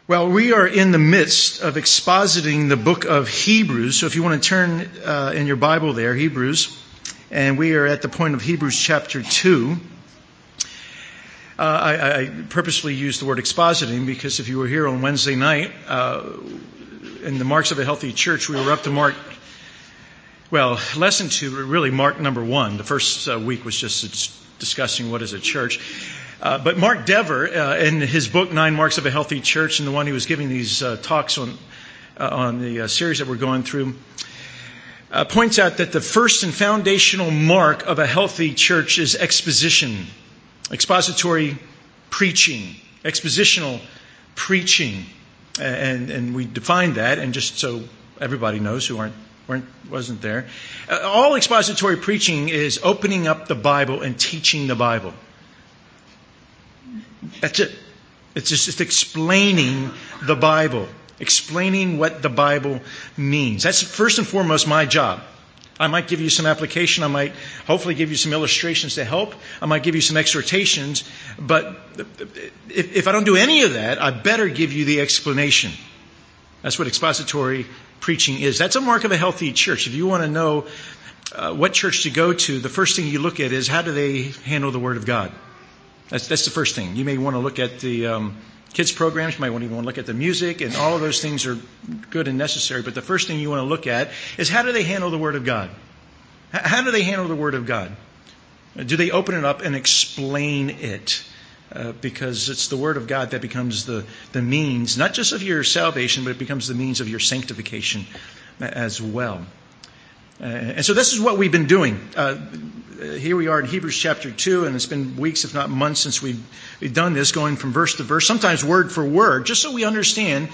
Well, we are in the midst of expositing the book of Hebrews. So if you want to turn in your Bible there, Hebrews, and we are at the point of Hebrews chapter 2. I purposely used the word expositing because if you were here on Wednesday night, in the Marks of a Healthy Church, we were up to lesson 2, really Mark number 1. The first week was just discussing what is a church. But Mark Dever, in his book, 9 Marks of a Healthy Church, and the one he was giving these talks on the series that we're going through, points out that the first and foundational mark of a healthy church is exposition, expository preaching, expositional preaching. And we defined that, and just so everybody knows who wasn't there, all expository preaching is opening up the Bible and teaching the Bible. That's it. It's just explaining the Bible, explaining what the Bible means. That's first and foremost my job. I might give you some application. I might hopefully give you some illustrations to help. I might give you some exhortations. But if I don't do any of that, I better give you the explanation. That's what expository preaching is. That's a mark of a healthy church. If you want to know what church to go to, the first thing you look at is how do they handle the Word of God. That's the first thing. You may want to look at the kids programs. You might even want to look at the music, and all of those things are good and necessary. But the first thing you want to look at is how do they handle the Word of God? How do they handle the Word of God? Do they open it up and explain it? Because it's the Word of God that becomes the means, not just of your salvation, but it becomes the means of your sanctification as well. And so this is what we've been doing. Here we are in Hebrews chapter 2, and it's been weeks, if not months, since we've done this, going from verse to verse, sometimes word for word, just so we understand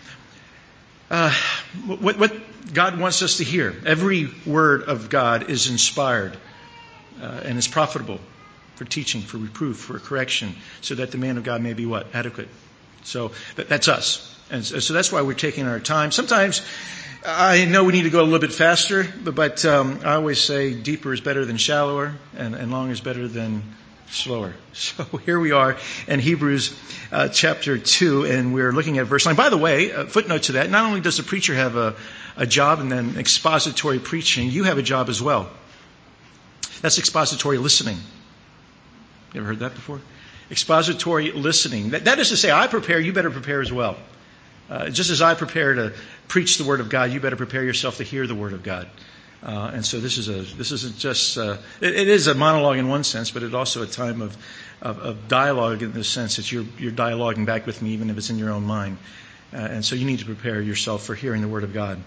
what God wants us to hear. Every word of God is inspired and is profitable for teaching, for reproof, for correction, so that the man of God may be what? Adequate. So that's us. And so that's why we're taking our time. Sometimes I know we need to go a little bit faster, but I always say deeper is better than shallower, and long is better than slower. So here we are in Hebrews chapter 2, and we're looking at verse 9. By the way, a footnote to that, not only does the preacher have a job and then expository preaching, you have a job as well. That's expository listening. You ever heard that before? Expository listening. That is to say, I prepare, you better prepare as well. Just as I prepare to preach the Word of God, you better prepare yourself to hear the Word of God. And so this isn't just it is a monologue in one sense, but it's also a time of dialogue in the sense that you're dialoguing back with me, even if it's in your own mind. And so you need to prepare yourself for hearing the Word of God.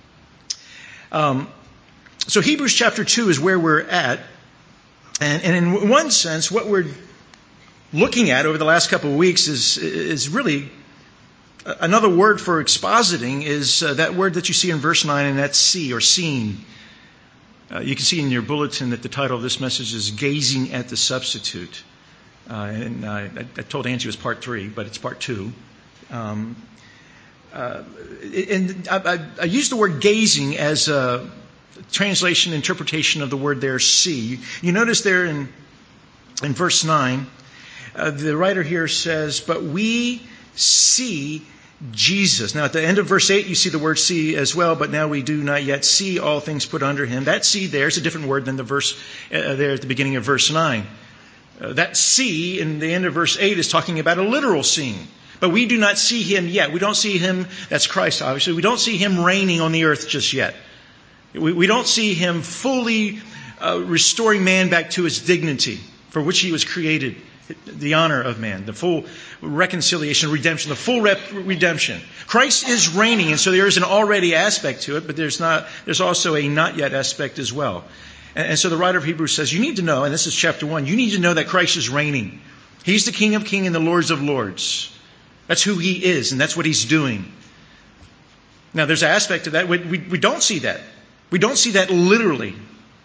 So Hebrews chapter 2 is where we're at, and in one sense, what we're looking at over the last couple of weeks is really another word for expositing is that word that you see in verse 9, and that's see or seeing. You can see in your bulletin that the title of this message is Gazing at the Substitute. And I told Angie it was part 3, but it's part 2. And I use the word gazing as a translation, interpretation of the word there, see. You notice there in verse 9, the writer here says, but we see Jesus. Now at the end of verse 8 you see the word see as well, but now we do not yet see all things put under him. That see there is a different word than the verse there at the beginning of verse 9. That see in the end of verse 8 is talking about a literal seeing. But we do not see him yet. We don't see him, that's Christ obviously, we don't see him reigning on the earth just yet. We don't see him fully restoring man back to his dignity for which he was created. The honor of man, the full reconciliation, redemption, the full redemption. Christ is reigning, and so there is an already aspect to it, but there's also a not yet aspect as well. And so the writer of Hebrews says, you need to know, and this is chapter 1, you need to know that Christ is reigning. He's the King of Kings and the Lord of Lords. That's who he is, and that's what he's doing. Now there's an aspect to that. We don't see that. We don't see that literally.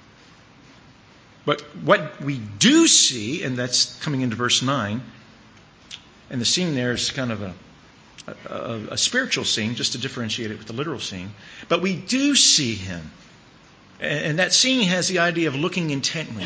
But what we do see, and that's coming into verse 9, and the seeing there is kind of a spiritual seeing, just to differentiate it with the literal seeing. But we do see him. And that seeing has the idea of looking intently,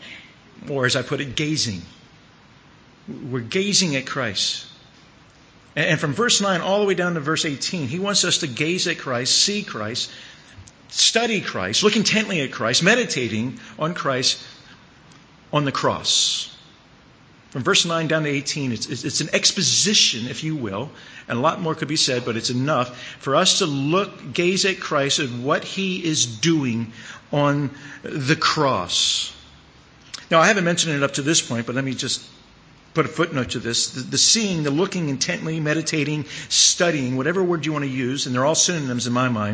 or as I put it, gazing. We're gazing at Christ. And from verse 9 all the way down to verse 18, he wants us to gaze at Christ, see Christ, study Christ, look intently at Christ, meditating on Christ on the cross. From verse 9 down to 18, it's an exposition, if you will, and a lot more could be said, but it's enough for us to gaze at Christ and what he is doing on the cross. Now, I haven't mentioned it up to this point, but let me just put a footnote to this. The seeing, the looking intently, meditating, studying, whatever word you want to use, and they're all synonyms in my mind,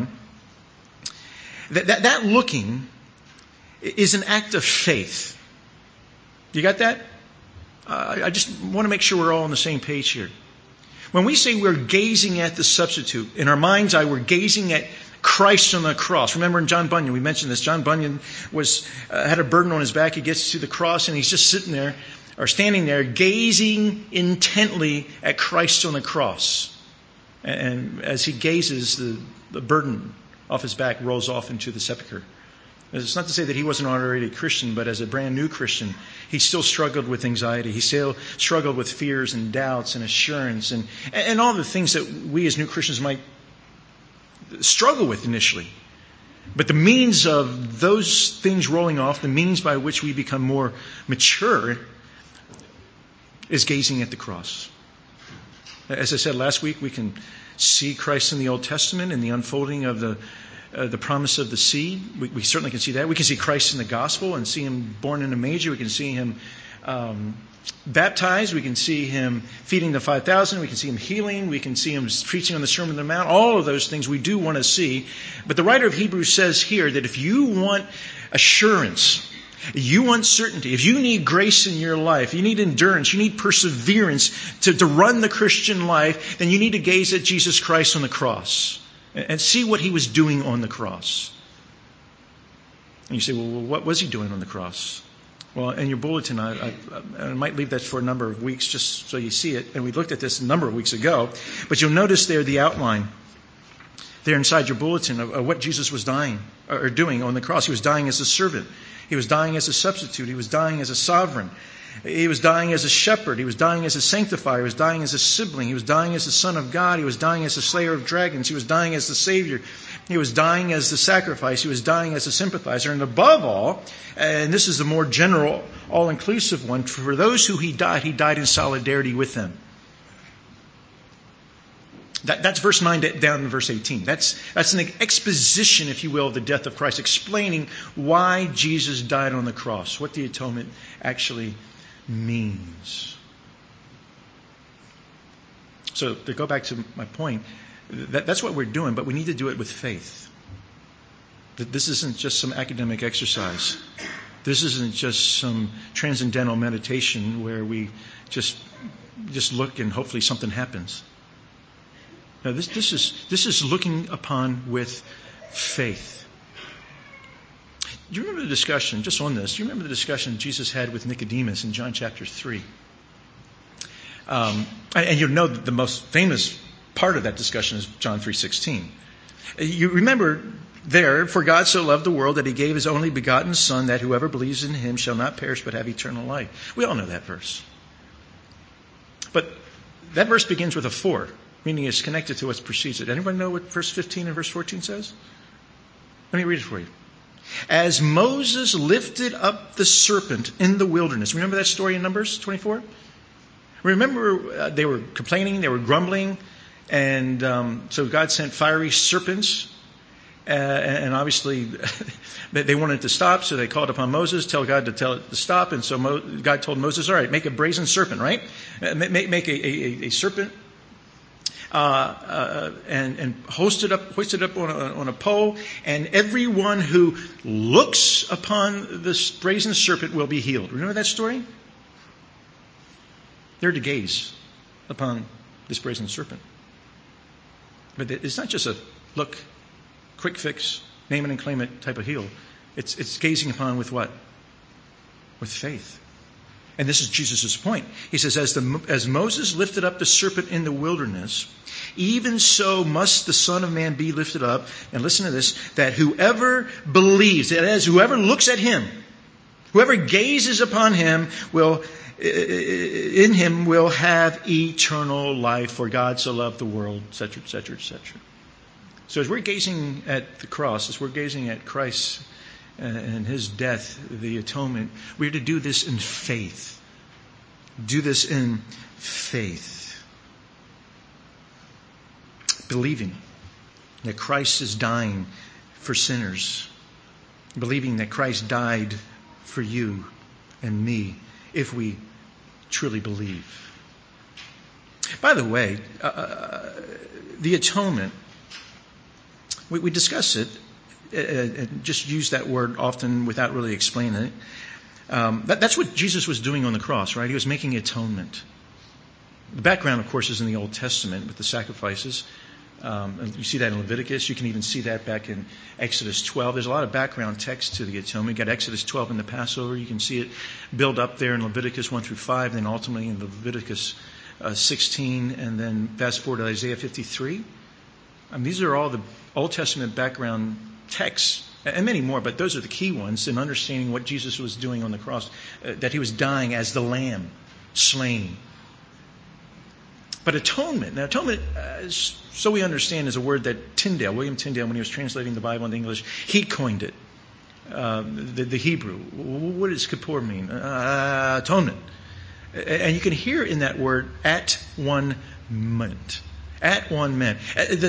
that looking is an act of faith. You got that? I just want to make sure we're all on the same page here. When we say we're gazing at the substitute, in our mind's eye, we're gazing at Christ on the cross. Remember in John Bunyan, we mentioned this. John Bunyan had a burden on his back. He gets to the cross and he's just sitting there, or standing there, gazing intently at Christ on the cross. And as he gazes, the burden off his back rolls off into the sepulcher. It's not to say that he wasn't already a Christian, but as a brand new Christian, he still struggled with anxiety. He still struggled with fears and doubts and assurance and all the things that we as new Christians might struggle with initially. But the means of those things rolling off, the means by which we become more mature, is gazing at the cross. As I said last week, we can see Christ in the Old Testament in the unfolding of the promise of the seed. We certainly can see that. We can see Christ in the gospel and see him born in a manger. We can see him baptized. We can see him feeding the 5,000. We can see him healing. We can see him preaching on the Sermon on the Mount. All of those things we do want to see. But the writer of Hebrews says here that if you want assurance, you want certainty, if you need grace in your life, you need endurance, you need perseverance to run the Christian life, then you need to gaze at Jesus Christ on the cross and see what he was doing on the cross. And you say, well, what was he doing on the cross? Well, in your bulletin, I might leave that for a number of weeks just so you see it. And we looked at this a number of weeks ago. But you'll notice there the outline there inside your bulletin of what Jesus was dying or doing on the cross. He was dying as a servant. He was dying as a substitute. He was dying as a sovereign. He was dying as a shepherd. He was dying as a sanctifier. He was dying as a sibling. He was dying as the Son of God. He was dying as the slayer of dragons. He was dying as the Savior. He was dying as the sacrifice. He was dying as a sympathizer. And above all, and this is the more general, all-inclusive one, for those who he died in solidarity with them. That's verse 9 down to verse 18. That's an exposition, if you will, of the death of Christ, explaining why Jesus died on the cross, what the atonement actually means. So to go back to my point, that's what we're doing, but we need to do it with faith. This isn't just some academic exercise. This isn't just some transcendental meditation where we just look and hopefully something happens. No, this is looking upon with faith. Do you remember the discussion, just on this, do you remember the discussion Jesus had with Nicodemus in John chapter 3? And you'll know that the most famous part of that discussion is John 3:16. You remember there, for God so loved the world that he gave his only begotten Son, that whoever believes in him shall not perish but have eternal life. We all know that verse. But that verse begins with a 4, meaning it's connected to what precedes it. Anybody know what verse 15 and verse 14 says? Let me read it for you. As Moses lifted up the serpent in the wilderness. Remember that story in Numbers 24? Remember they were complaining, they were grumbling, and so God sent fiery serpents. And obviously they wanted to stop, so they called upon Moses, tell God to tell it to stop. And so God told Moses, all right, make a brazen serpent, right? Make a serpent. And hoist it up on a pole, and everyone who looks upon this brazen serpent will be healed. Remember that story? They're to gaze upon this brazen serpent. But it's not just a look, quick fix, name it and claim it type of heal. It's gazing upon with what? With faith. And this is Jesus' point. He says, as Moses lifted up the serpent in the wilderness, even so must the Son of Man be lifted up. And listen to this, that whoever believes, that is, whoever looks at him, whoever gazes upon him will in him will have eternal life, for God so loved the world, etc., etc., etc. So as we're gazing at the cross, as we're gazing at Christ and his death, the atonement, we're to do this in faith. Do this in faith. Believing that Christ is dying for sinners. Believing that Christ died for you and me, if we truly believe. By the way, the atonement, we discuss it, and just use that word often without really explaining it. That's what Jesus was doing on the cross, right? He was making atonement. The background, of course, is in the Old Testament with the sacrifices. And you see that in Leviticus. You can even see that back in Exodus 12. There's a lot of background text to the atonement. You got Exodus 12 in the Passover. You can see it build up there in Leviticus 1 through 5, then ultimately in Leviticus 16, and then fast forward to Isaiah 53. These are all the Old Testament background texts, and many more, but those are the key ones in understanding what Jesus was doing on the cross, that he was dying as the Lamb slain. But atonement, now atonement, so we understand, is a word that William Tyndale, when he was translating the Bible into English, he coined it. The Hebrew. What does kippur mean? Atonement. And you can hear in that word, at one moment. At one moment.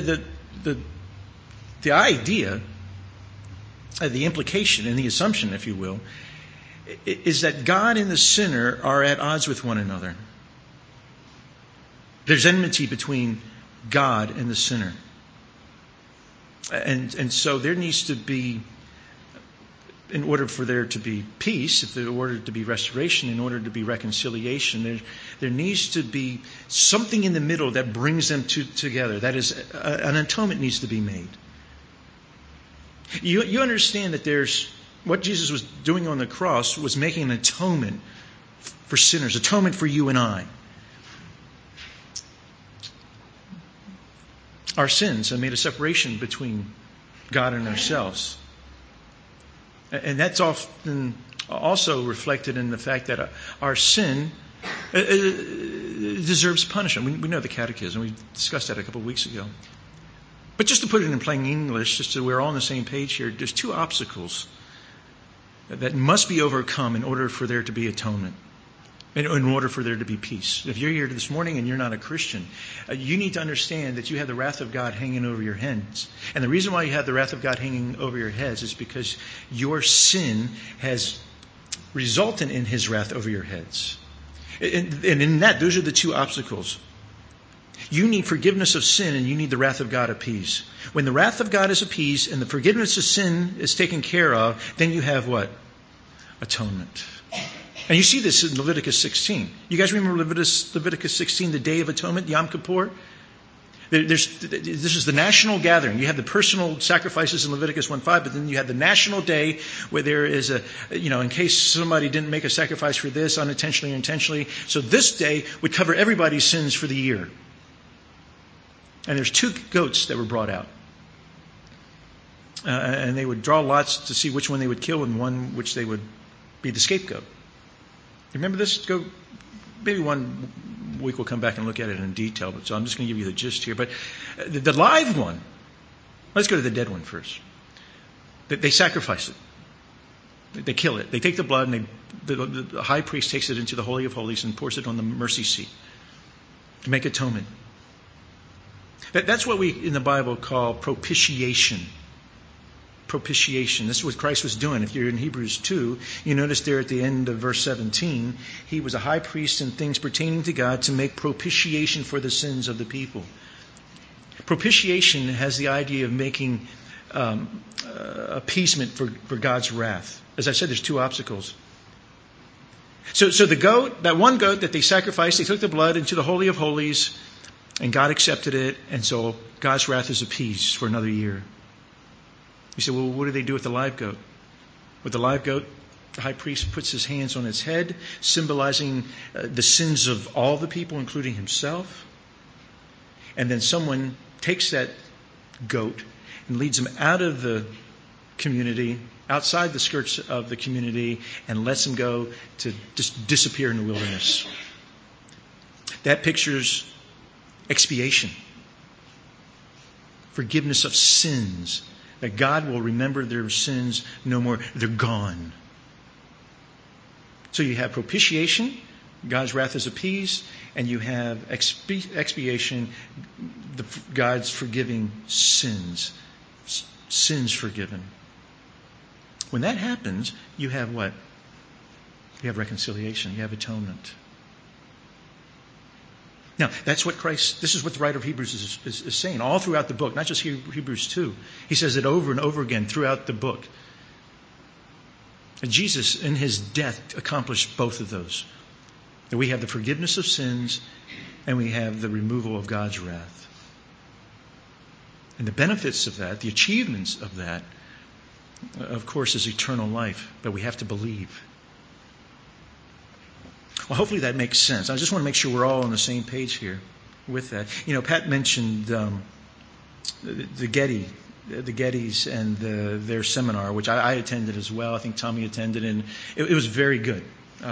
The idea, the implication and the assumption, if you will, is that God and the sinner are at odds with one another. There's enmity between God and the sinner. And so there needs to be, in order for there to be peace, in order to be restoration, in order to be reconciliation, there needs to be something in the middle that brings them together. That is, an atonement needs to be made. You understand that there's, what Jesus was doing on the cross was making an atonement for sinners, atonement for you and I. Our sins have made a separation between God and ourselves. And that's often also reflected in the fact that our sin deserves punishment. We know the catechism. We discussed that a couple of weeks ago. But just to put it in plain English, just so we're all on the same page here, there's two obstacles that must be overcome in order for there to be atonement, in order for there to be peace. If you're here this morning and you're not a Christian, you need to understand that you have the wrath of God hanging over your heads. And the reason why you have the wrath of God hanging over your heads is because your sin has resulted in his wrath over your heads. And in that, those are the two obstacles. You need forgiveness of sin and you need the wrath of God appeased. When the wrath of God is appeased and the forgiveness of sin is taken care of, then you have what? Atonement. And you see this in Leviticus 16. You guys remember Leviticus 16, the Day of Atonement, Yom Kippur? This is the national gathering. You have the personal sacrifices in Leviticus 1:5, but then you have the national day where there is in case somebody didn't make a sacrifice for this, unintentionally or intentionally. So this day would cover everybody's sins for the year. And there's 2 goats that were brought out. And they would draw lots to see which one they would kill and one which they would be the scapegoat. Remember this? Maybe one week we'll come back and look at it in detail. So I'm just going to give you the gist here. But the live one, let's go to the dead one first. They sacrifice it. They kill it. They take the blood and the high priest takes it into the Holy of Holies and pours it on the mercy seat to make atonement. That's what we in the Bible call propitiation. Propitiation. This is what Christ was doing. If you're in Hebrews 2, you notice there at the end of verse 17, he was a high priest in things pertaining to God to make propitiation for the sins of the people. Propitiation has the idea of making appeasement for God's wrath. As I said, there's 2 obstacles. So the goat, that one goat that they sacrificed, they took the blood into the Holy of Holies, and God accepted it, and so God's wrath is appeased for another year. You say, well, what do they do with the live goat? With the live goat, the high priest puts his hands on its head, symbolizing the sins of all the people, including himself. And then someone takes that goat and leads him out of the community, outside the skirts of the community, and lets them go to just disappear in the wilderness. That pictures expiation, forgiveness of sins, that God will remember their sins no more. They're gone. So you have propitiation, God's wrath is appeased, and you have expiation, God's forgiving sins. Sins forgiven. When that happens, you have what? You have reconciliation. You have atonement. Now, that's what this is what the writer of Hebrews is saying all throughout the book, not just Hebrews 2. He says it over and over again throughout the book. And Jesus, in his death, accomplished both of those. That we have the forgiveness of sins and we have the removal of God's wrath. And the benefits of that, the achievements of that, of course, is eternal life. But we have to believe. Well, hopefully that makes sense. I just want to make sure we're all on the same page here with that. You know, Pat mentioned the Gettys and their seminar, which I attended as well. I think Tommy attended, and it was very good.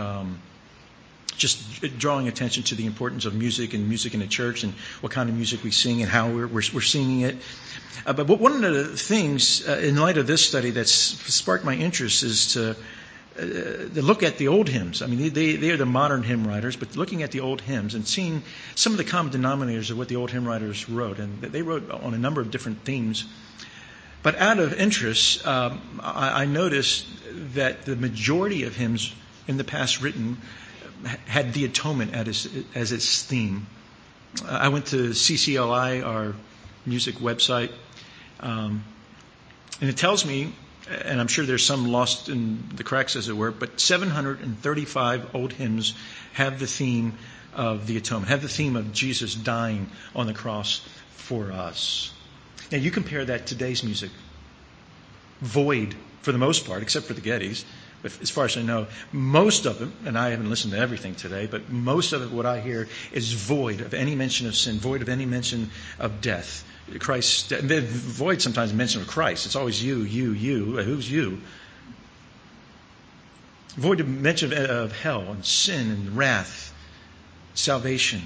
Just drawing attention to the importance of music in the church and what kind of music we sing and how we're singing it. But one of the things in light of this study that's sparked my interest is to look at the old hymns. I mean, they are the modern hymn writers, but looking at the old hymns and seeing some of the common denominators of what the old hymn writers wrote. And they wrote on a number of different themes. But out of interest, I noticed that the majority of hymns in the past written had the atonement as its theme. I went to CCLI, our music website, and it tells me, and I'm sure there's some lost in the cracks as it were, but 735 old hymns have the theme of the atonement, have the theme of Jesus dying on the cross for us. Now you compare that to today's music. Void, for the most part, except for the Gettys. But as far as I know, most of it, and I haven't listened to everything today, but most of it, what I hear, is void of any mention of sin, void of any mention of death. Christ, void sometimes mention of Christ. It's always you. Who's you? Void of mention of hell and sin and wrath, salvation.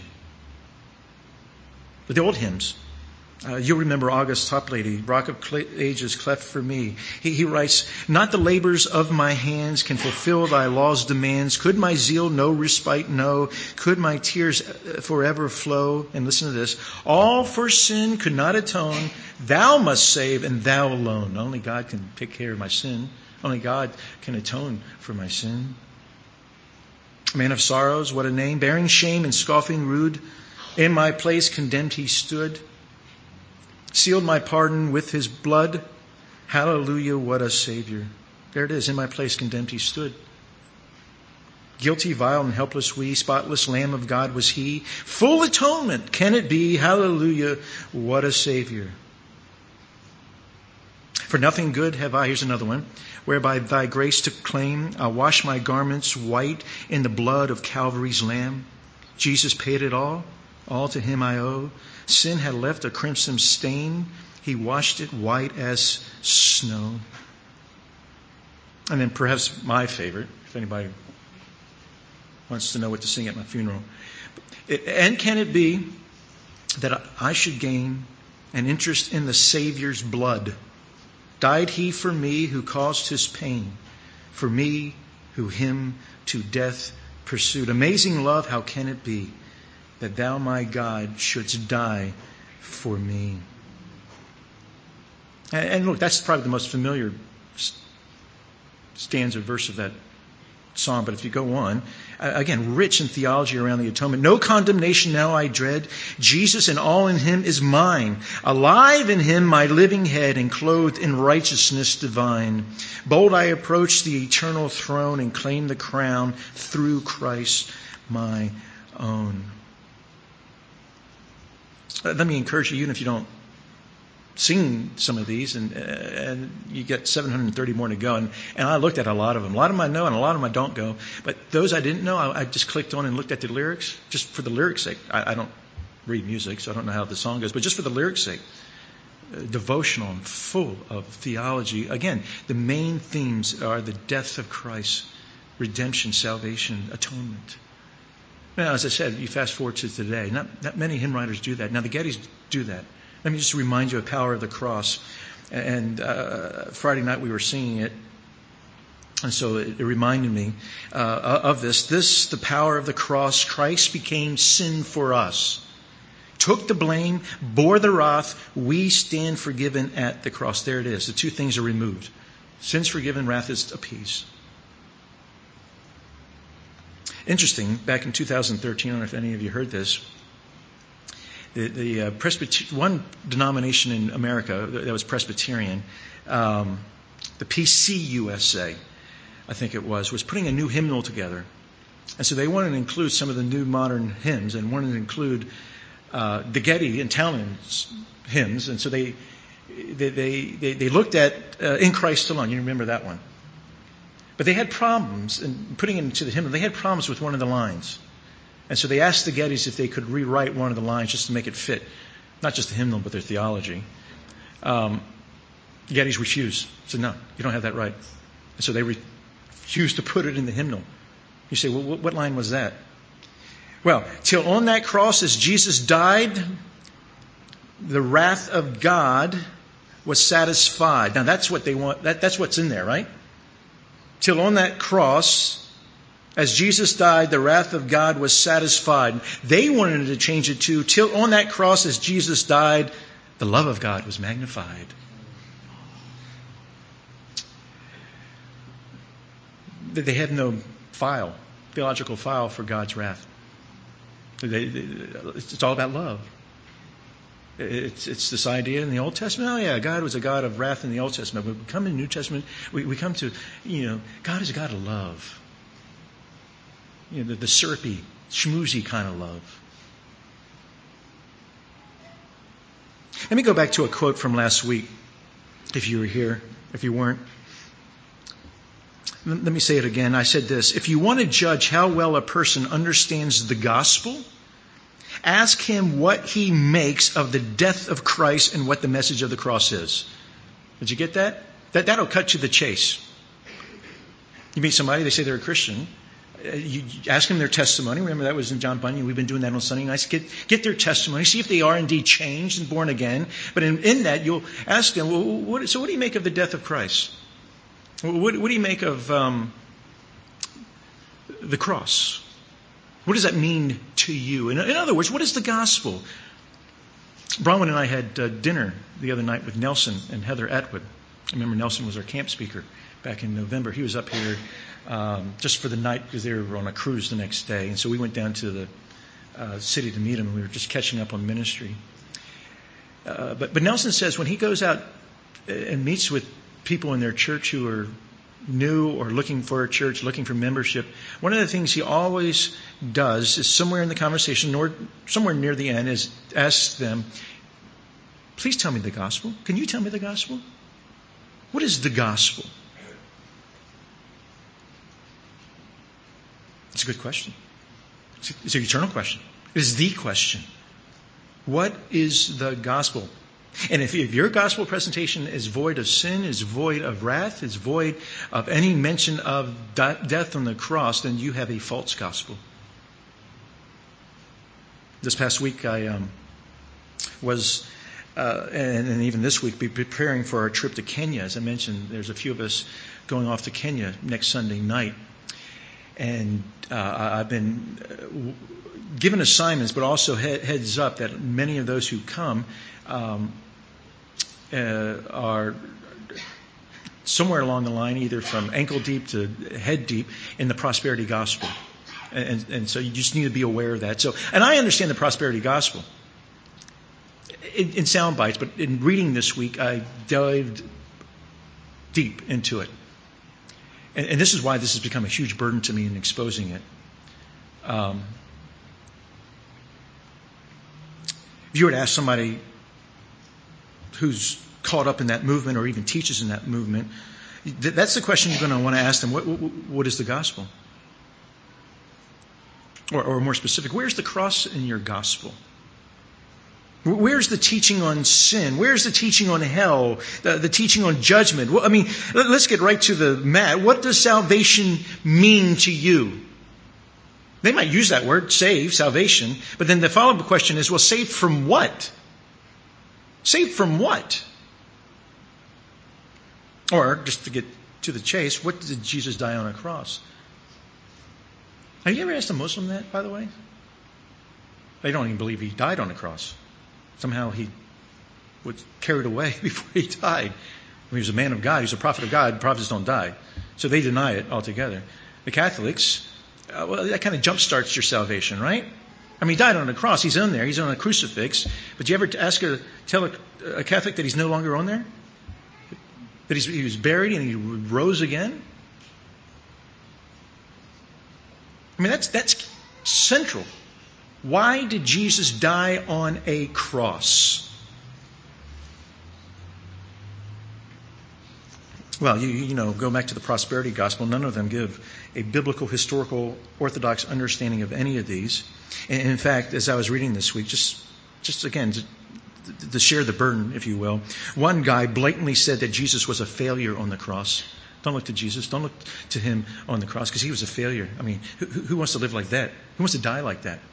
But the old hymns, you'll remember August Toplady, Rock of Ages, cleft for me. He writes, not the labors of my hands can fulfill thy law's demands. Could my zeal no respite know? Could my tears forever flow? And listen to this. All for sin could not atone. Thou must save and thou alone. Only God can take care of my sin. Only God can atone for my sin. Man of sorrows, what a name. Bearing shame and scoffing rude. In my place condemned he stood. Sealed my pardon with his blood. Hallelujah, what a Savior. There it is, in my place condemned he stood. Guilty, vile, and helpless we, spotless Lamb of God was he. Full atonement, can it be? Hallelujah, what a Savior. For nothing good have I, here's another one, whereby thy grace to claim, I'll wash my garments white in the blood of Calvary's Lamb. Jesus paid it all to him I owe. Sin had left a crimson stain. He washed it white as snow. And then perhaps my favorite, if anybody wants to know what to sing at my funeral. And can it be that I should gain an interest in the Savior's blood? Died he for me who caused his pain, for me who him to death pursued. Amazing love, how can it be that thou, my God, shouldst die for me? And look, that's probably the most familiar stanza verse of that psalm. But if you go on, again, rich in theology around the atonement. No condemnation now I dread. Jesus and all in him is mine. Alive in him my living head and clothed in righteousness divine. Bold I approach the eternal throne and claim the crown through Christ my own. Let me encourage you, even if you don't sing some of these, and you get 730 more to go. And I looked at a lot of them. A lot of them I know, and a lot of them I don't go. But those I didn't know, I just clicked on and looked at the lyrics, just for the lyrics' sake. I don't read music, so I don't know how the song goes. But just for the lyrics' sake, devotional and full of theology. Again, the main themes are the death of Christ, redemption, salvation, atonement. Now, as I said, you fast forward to today. Not many hymn writers do that. Now, the Gettys do that. Let me just remind you of the power of the cross. And Friday night we were singing it, and so it reminded me of this. This, the power of the cross. Christ became sin for us, took the blame, bore the wrath. We stand forgiven at the cross. There it is. The two things are removed. Sin's forgiven, wrath is appeased. Interesting, back in 2013, I don't know if any of you heard this, the one denomination in America that was Presbyterian, the PCUSA, I think it was putting a new hymnal together. And so they wanted to include some of the new modern hymns and wanted to include the Getty and Townend's hymns. And so they looked at In Christ Alone. You remember that one. But they had problems in putting it into the hymnal. They had problems with one of the lines. And so they asked the Gettys if they could rewrite one of the lines just to make it fit, not just the hymnal, but their theology. The Gettys refused. Said, no, you don't have that right. And so they refused to put it in the hymnal. You say, well, what line was that? Well, till on that cross as Jesus died, the wrath of God was satisfied. Now that's what they want. That's what's in there, right? Till on that cross, as Jesus died, the wrath of God was satisfied. They wanted to change it to, till on that cross, as Jesus died, the love of God was magnified. They have no theological file for God's wrath. It's all about love. It's this idea in the Old Testament. Oh yeah, God was a God of wrath in the Old Testament. But we come in the New Testament, we come to, God is a God of love. The syrupy, schmoozy kind of love. Let me go back to a quote from last week, if you were here, if you weren't. Let me say it again. I said this: if you want to judge how well a person understands the gospel, ask him what he makes of the death of Christ and what the message of the cross is. Did you get that? That'll cut to the chase. You meet somebody, they say they're a Christian. You ask them their testimony. Remember, that was in John Bunyan. We've been doing that on Sunday nights. Get their testimony. See if they are indeed changed and born again. But in that, you'll ask them, well, what do you make of the death of Christ? What do you make of the cross? What does that mean to you? In other words, what is the gospel? Bronwyn and I had dinner the other night with Nelson and Heather Atwood. I remember Nelson was our camp speaker back in November. He was up here just for the night because they were on a cruise the next day. And so we went down to the city to meet him, and we were just catching up on ministry. But Nelson says when he goes out and meets with people in their church who are new or looking for a church, looking for membership, one of the things he always does is somewhere in the conversation or somewhere near the end is ask them, please tell me the gospel. Can you tell me the gospel? What is the gospel? It's a good question. It's an eternal question. It is the question. What is the gospel? And if your gospel presentation is void of sin, is void of wrath, is void of any mention of death on the cross, then you have a false gospel. This past week I was, and even this week, be preparing for our trip to Kenya. As I mentioned, there's a few of us going off to Kenya next Sunday night. And I've been given assignments, but also heads up that many of those who come are somewhere along the line, either from ankle deep to head deep in the prosperity gospel. And so you just need to be aware of that. And I understand the prosperity gospel in sound bites, but in reading this week, I dived deep into it. And this is why this has become a huge burden to me in exposing it. If you were to ask somebody who's caught up in that movement or even teaches in that movement, that's the question you're going to want to ask them. What is the gospel? Or more specific, where's the cross in your gospel? Where's the teaching on sin? Where's the teaching on hell? The teaching on judgment? Well, I mean, let's get right to the mat. What does salvation mean to you? They might use that word, save, salvation, but then the follow-up question is, well, saved from what? Saved from what? Or, just to get to the chase, what did Jesus die on a cross? Have you ever asked a Muslim that, by the way? They don't even believe he died on a cross. Somehow he was carried away before he died. He was a man of God. He was a prophet of God. Prophets don't die. So they deny it altogether. The Catholics, well, that kind of jumpstarts your salvation, right? I mean, he died on a cross. He's on there. He's on a crucifix. But do you ever tell a Catholic that he's no longer on there? That he was buried and he rose again? I mean, that's central. Why did Jesus die on a cross? Well, you know, go back to the prosperity gospel. None of them give a biblical, historical, orthodox understanding of any of these. And in fact, as I was reading this week, just again, to share the burden, if you will, one guy blatantly said that Jesus was a failure on the cross. Don't look to Jesus. Don't look to him on the cross because he was a failure. I mean, who wants to live like that? Who wants to die like that?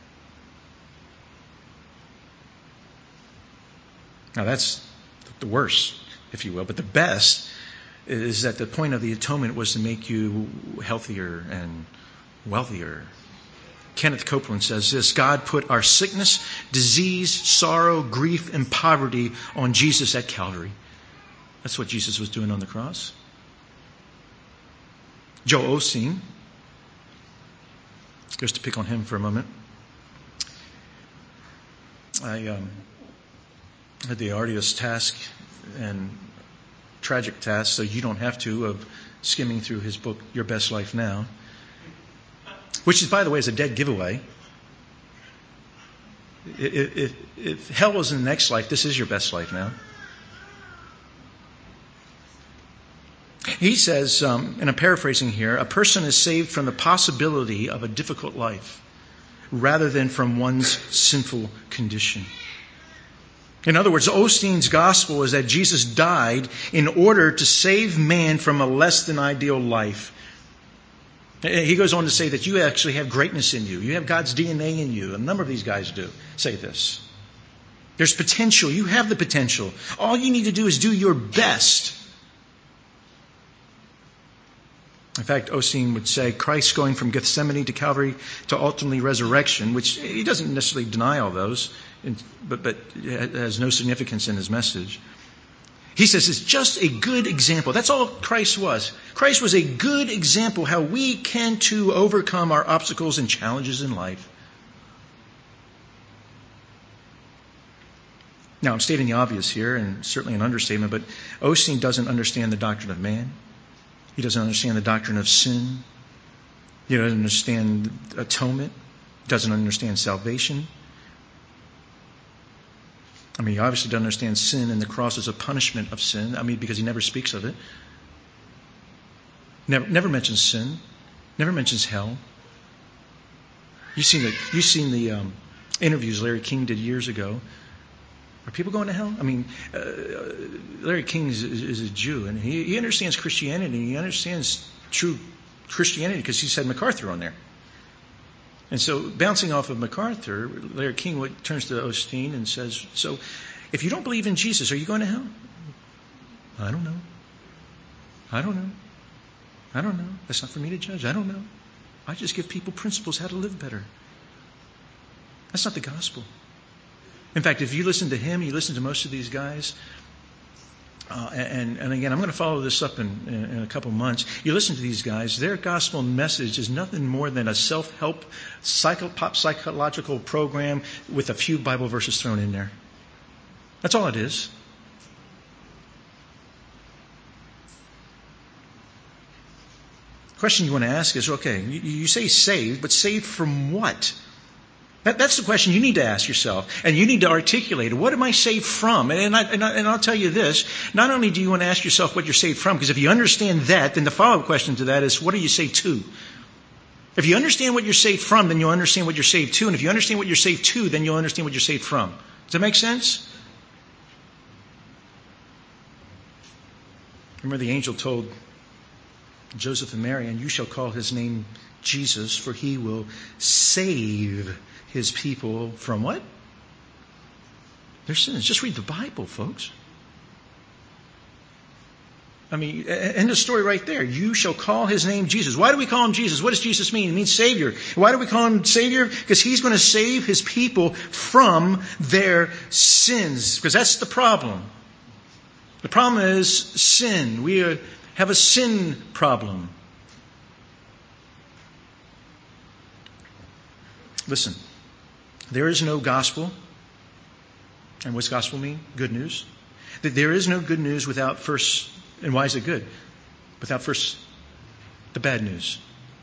Now that's the worst, if you will. But the best is that the point of the atonement was to make you healthier and wealthier. Kenneth Copeland says this: God put our sickness, disease, sorrow, grief, and poverty on Jesus at Calvary. That's what Jesus was doing on the cross. Joel Osteen, just to pick on him for a moment. I had the arduous task and tragic task, so you don't have to, of skimming through his book, Your Best Life Now, which is, by the way, is a dead giveaway. If hell was in the next life, this is your best life now. He says, and I'm paraphrasing here, a person is saved from the possibility of a difficult life rather than from one's sinful condition. In other words, Osteen's gospel is that Jesus died in order to save man from a less than ideal life. He goes on to say that you actually have greatness in you. You have God's DNA in you. A number of these guys do say this. There's potential. You have the potential. All you need to do is do your best. In fact, Osteen would say Christ going from Gethsemane to Calvary to ultimately resurrection, which he doesn't necessarily deny all those, but it has no significance in his message. He says it's just a good example. That's all Christ was. Christ was a good example how we can too overcome our obstacles and challenges in life. Now, I'm stating the obvious here, and certainly an understatement, but Osteen doesn't understand the doctrine of man. He doesn't understand the doctrine of sin. He doesn't understand atonement. He doesn't understand salvation. I mean, he obviously doesn't understand sin and the cross as a punishment of sin. I mean, because he never speaks of it. Never mentions sin. Never mentions hell. You've seen the interviews Larry King did years ago. Are people going to hell? I mean, Larry King is a Jew, and he understands Christianity. He understands true Christianity because he's had MacArthur on there. And so, bouncing off of MacArthur, Larry King turns to Osteen and says, so, if you don't believe in Jesus, are you going to hell? I don't know. I don't know. That's not for me to judge. I don't know. I just give people principles how to live better. That's not the gospel. In fact, if you listen to him, you listen to most of these guys, and again, I'm going to follow this up in a couple months. You listen to these guys, their gospel message is nothing more than a self-help, pop psychological program with a few Bible verses thrown in there. That's all it is. The question you want to ask is, okay, you say saved, but saved from what? That's the question you need to ask yourself, and you need to articulate it. What am I saved from? And I'll tell you this, not only do you want to ask yourself what you're saved from, because if you understand that, then the follow-up question to that is, what are you saved to? If you understand what you're saved from, then you'll understand what you're saved to. And if you understand what you're saved to, then you'll understand what you're saved from. Does that make sense? Remember the angel told Joseph and Mary, and you shall call his name Jesus, for he will save his people from what? Their sins. Just read the Bible, folks. I mean, end the story right there. You shall call his name Jesus. Why do we call him Jesus? What does Jesus mean? It means Savior. Why do we call him Savior? Because he's going to save his people from their sins. Because that's the problem. The problem is sin. We have a sin problem. Listen, there is no gospel. And what's gospel mean? Good news. That there is no good news without first, and why is it good? Without first the bad news.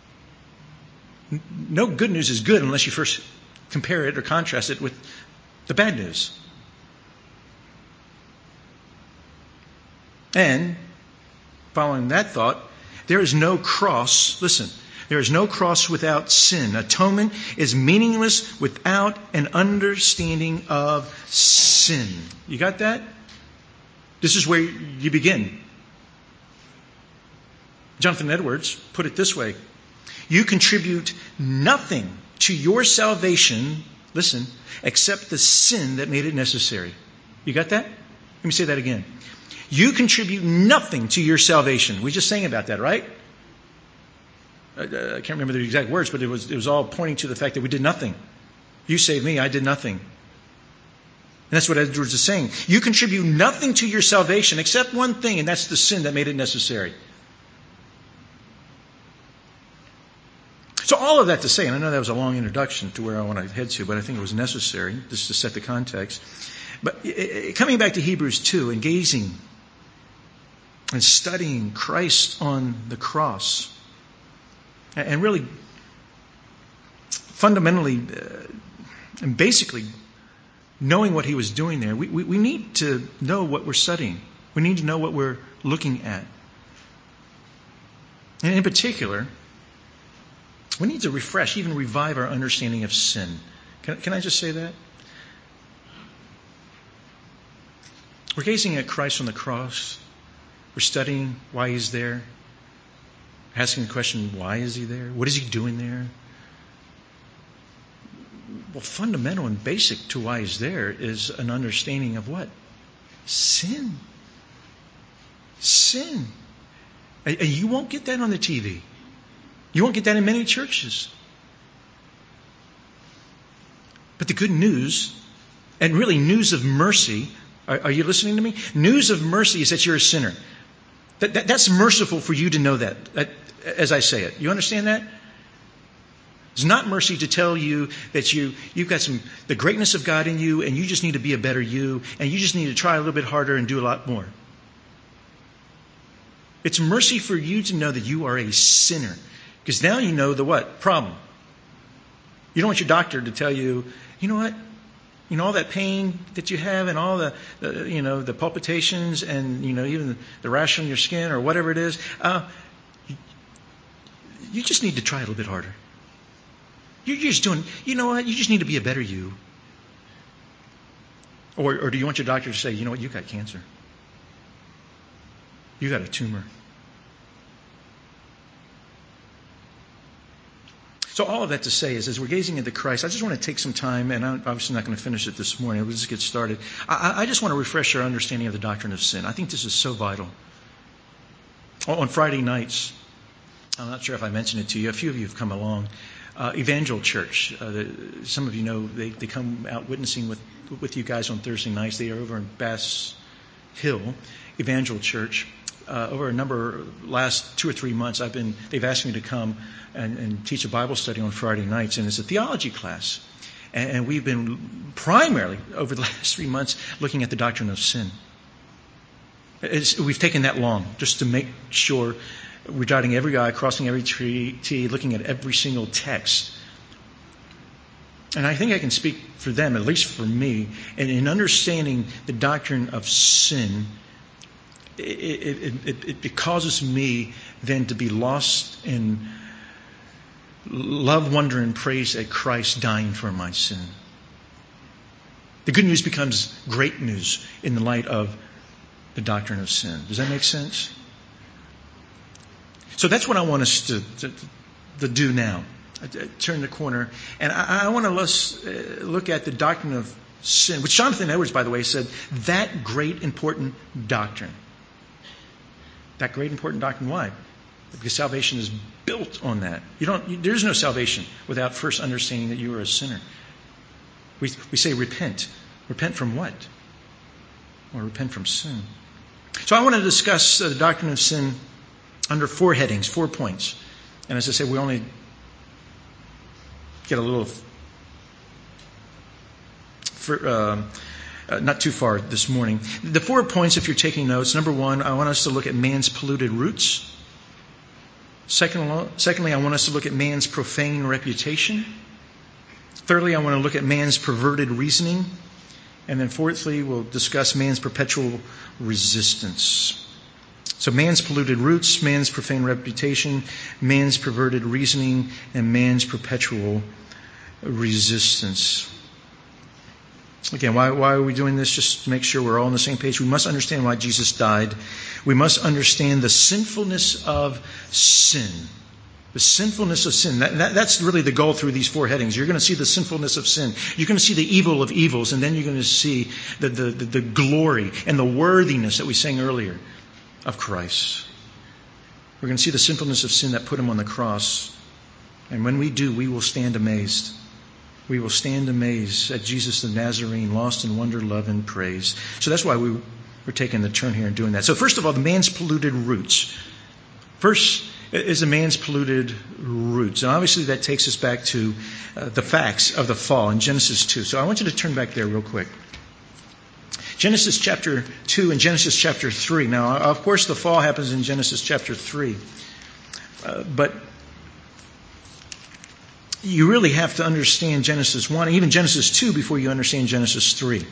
No good news is good unless you first compare it or contrast it with the bad news. And, following that thought, there is no cross, listen, there is no cross without sin. Atonement is meaningless without an understanding of sin. You got that? This is where you begin. Jonathan Edwards put it this way. You contribute nothing to your salvation, listen, except the sin that made it necessary. You got that? Let me say that again. You contribute nothing to your salvation. We just sang about that, right? I can't remember the exact words, but it was all pointing to the fact that we did nothing. You saved me, I did nothing. And that's what Edwards is saying. You contribute nothing to your salvation except one thing, and that's the sin that made it necessary. So all of that to say, and I know that was a long introduction to where I want to head to, but I think it was necessary just to set the context. But coming back to Hebrews 2 and gazing and studying Christ on the cross, and really fundamentally and basically knowing what he was doing there, we need to know what we're studying. We need to know what we're looking at. And in particular, we need to refresh, even revive our understanding of sin. Can I just say that? We're gazing at Christ on the cross. We're studying why he's there. Asking the question, why is he there? What is he doing there? Well, fundamental and basic to why he's there is an understanding of what? Sin. Sin. And you won't get that on the TV. You won't get that in many churches. But the good news, and really news of mercy, are you listening to me? News of mercy is that you're a sinner. That's merciful for you to know that, as I say it. You understand that? It's not mercy to tell you that you've got the greatness of God in you and you just need to be a better you and you just need to try a little bit harder and do a lot more. It's mercy for you to know that you are a sinner. Because now you know the what? Problem. You don't want your doctor to tell you, you know what? You know, all that pain that you have and all the palpitations and, even the rash on your skin or whatever it is, you just need to try a little bit harder. You're just doing, you know what? You just need to be a better you. Or do you want your doctor to say, you know what? You got cancer. You got a tumor. So all of that to say is, as we're gazing into Christ, I just want to take some time, and I'm obviously not going to finish it this morning. We'll just get started. I just want to refresh our understanding of the doctrine of sin. I think this is so vital. On Friday nights, I'm not sure if I mentioned it to you, a few of you have come along. Evangel Church, some of you know, they come out witnessing with you guys on Thursday nights. They are over in Bass Hill, Evangel Church. Over a number, last 2 or 3 months, they've asked me to come and teach a Bible study on Friday nights, and it's a theology class. And we've been primarily, over the last 3 months, looking at the doctrine of sin. We've taken that long just to make sure we're dotting every I, crossing every T, looking at every single text. And I think I can speak for them, at least for me, and in understanding the doctrine of sin, it causes me then to be lost in love, wonder, and praise at Christ dying for my sin. The good news becomes great news in the light of the doctrine of sin. Does that make sense? So that's what I want us to do now. Turn the corner. And I want to look at the doctrine of sin, which Jonathan Edwards, by the way, said, that great important doctrine. That great important doctrine. Why? Because salvation is built on that. There's no salvation without first understanding that you are a sinner. We say repent. Repent from what? Or repent from sin. So I want to discuss the doctrine of sin under 4 headings, 4 points. And as I say, we only get a little not too far this morning. The 4 points, if you're taking notes, number 1, I want us to look at man's polluted roots. Secondly, I want us to look at man's profane reputation. Thirdly, I want to look at man's perverted reasoning. And then fourthly, we'll discuss man's perpetual resistance. So man's polluted roots, man's profane reputation, man's perverted reasoning, and man's perpetual resistance. Again, why are we doing this? Just to make sure we're all on the same page. We must understand why Jesus died. We must understand the sinfulness of sin. The sinfulness of sin. That's really the goal through these 4 headings. You're going to see the sinfulness of sin. You're going to see the evil of evils. And then you're going to see the glory and the worthiness that we sang earlier of Christ. We're going to see the sinfulness of sin that put him on the cross. And when we do, we will stand amazed. We will stand amazed at Jesus the Nazarene, lost in wonder, love, and praise. So that's why we're taking the turn here and doing that. So first of all, the man's polluted roots. First is a man's polluted roots. And obviously that takes us back to the facts of the fall in Genesis 2. So I want you to turn back there real quick. Genesis chapter 2 and Genesis chapter 3. Now, of course, the fall happens in Genesis chapter 3. But you really have to understand Genesis 1, even Genesis 2, before you understand Genesis 3.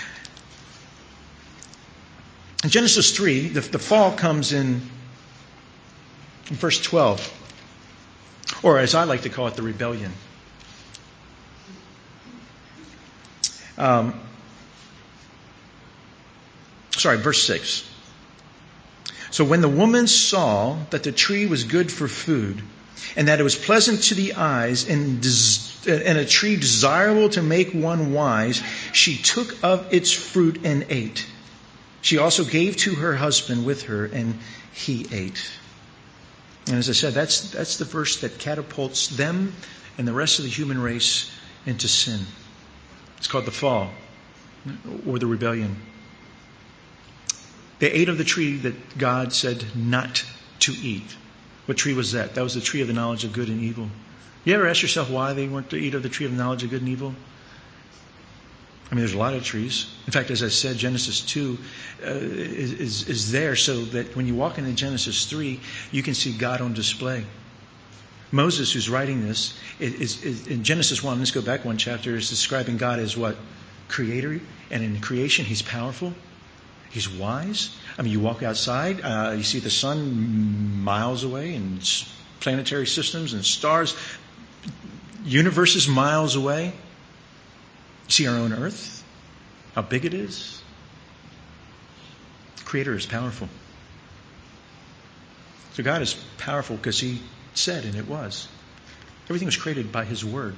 In Genesis 3, the fall comes in verse 12. Or as I like to call it, the rebellion. Verse 6. So when the woman saw that the tree was good for food, and that it was pleasant to the eyes, and a tree desirable to make one wise, she took of its fruit and ate. She also gave to her husband with her, and he ate. And as I said, that's the verse that catapults them and the rest of the human race into sin. It's called the fall, or the rebellion. They ate of the tree that God said not to eat. What tree was that? That was the tree of the knowledge of good and evil. You ever ask yourself why they weren't to eat of the tree of the knowledge of good and evil? I mean, there's a lot of trees. In fact, as I said, Genesis 2 is there so that when you walk into Genesis 3, you can see God on display. Moses, who's writing this, is in Genesis 1, let's go back 1 chapter, is describing God as what? Creator. And in creation, he's powerful. He's wise. I mean, you walk outside, you see the sun miles away, and planetary systems and stars, universes miles away. You see our own earth, how big it is. The Creator is powerful. So God is powerful because he said, and it was. Everything was created by his word.